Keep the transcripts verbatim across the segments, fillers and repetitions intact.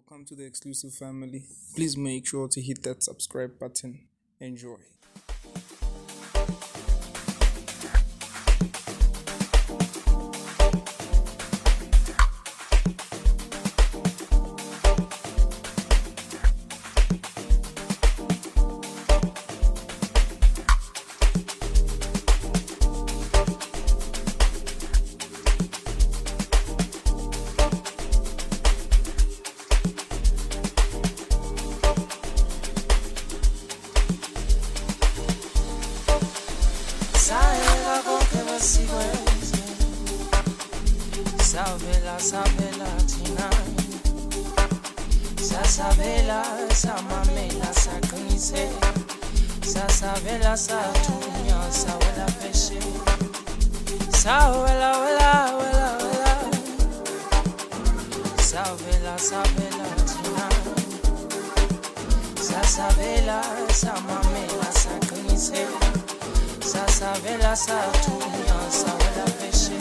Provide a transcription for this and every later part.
Welcome to the exclusive family. Please make sure to hit that subscribe button. Enjoy. Savela, savela, tina. Sasavela, samamela, sakrise. Sasavela, satunya, sawela peshe. Sawela, wela, wela, wela. Savela, savela, tina. Sasavela, samamela, sakrise. Sasavela, satunya, sawela peshe.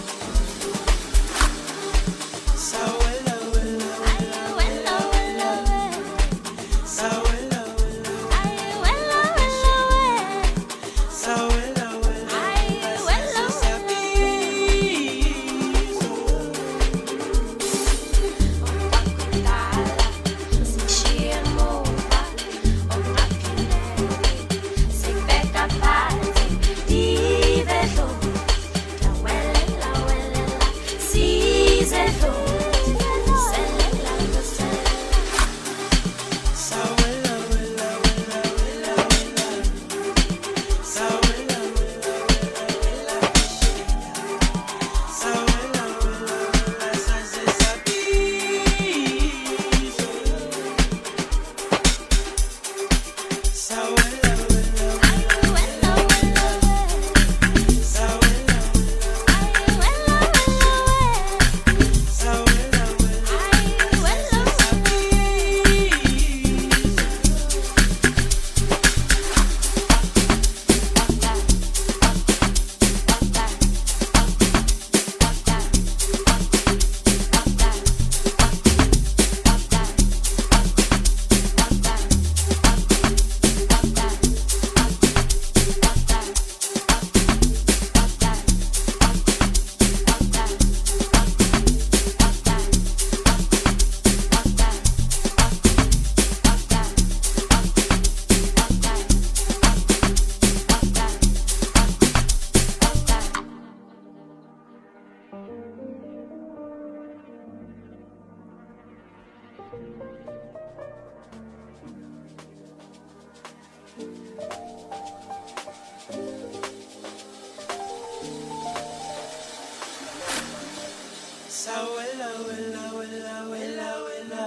Sawela, wela, wela, wela, wela.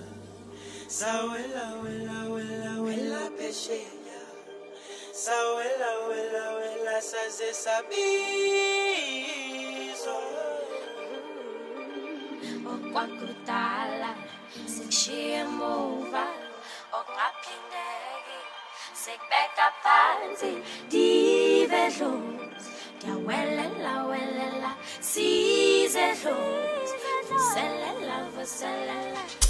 Sawela, wela, wela, wela, pesheya. Sawela, wela, wela, saze sabizo. Okwakudala sikushiye muva okungaphindeki sekubeka phansi dive dlozi ndiyawelela welela size dlozi vuselela vuselela